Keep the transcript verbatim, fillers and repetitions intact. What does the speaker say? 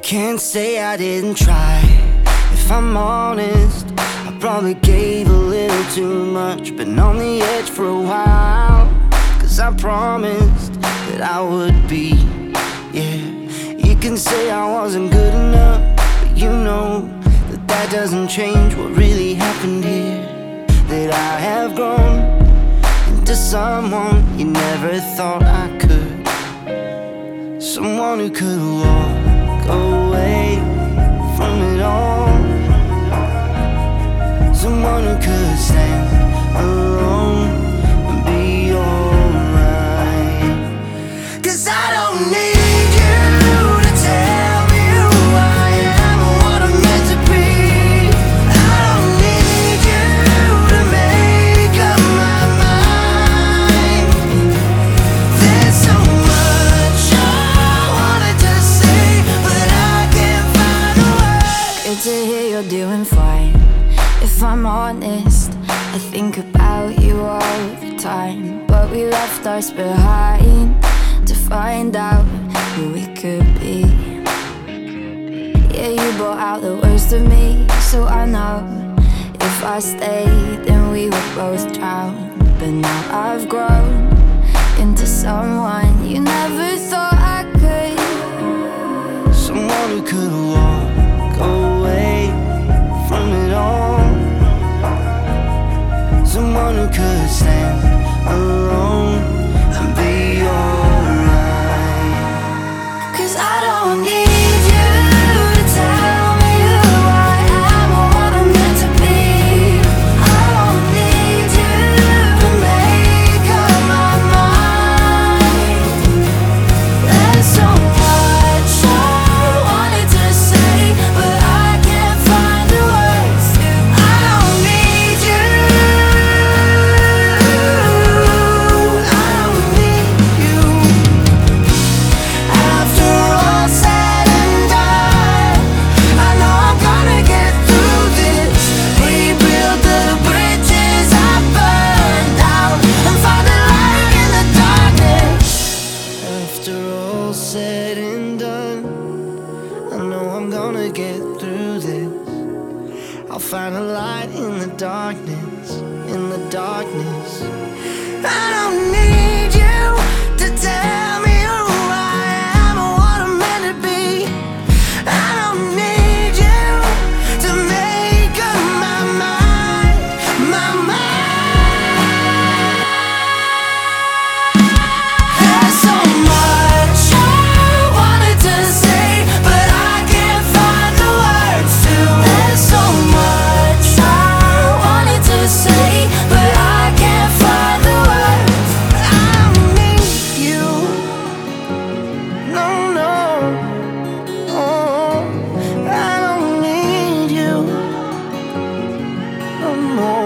Can't say I didn't try. If I'm honest, I probably gave a little too much. Been on the edge for a while, cause I promised that I would be. Yeah, you can say I wasn't good enough, but you know that that doesn't change what really happened here. That I have grown into someone you never thought I could. Someone who could walk away from it all. Someone who could stand alone and be alright. Cause I don't need you to tell me who I am or what I'm meant to be. I don't need you to make up my mind. There's so much I wanted to say, but I can't find a word. Good to hear you're doing fine. If I'm honest, I think about you all the time. But we left us behind to find out who we could be. Yeah, you brought out the worst of me, so I know if I stayed, then we would both drown. But now I've grown into someone you never thought I could. Someone who could walk away from it all. Someone who could stand alone and be alright. Cause I don't need you to tell me who I am or what I'm meant to be. I don't need you to make up my mind. There's so much I wanted to say, but I can't find the words to. I don't need you. I don't need you. After all said and done, I know I'm gonna get through this. Rebuild the bridges I burned out and find a light in the darkness. After all said and done, I know I'm gonna get through this. I'll find a light in the darkness, in the darkness. I don't need you to tell me who I am or what I'm meant to be. I don't need you to make up my mind, my mind. There's so much I wanted to say, but I can't find the words to. There's so much I wanted to say, but I can't find the words. I don't need you. No, no. Oh, I don't need you no more.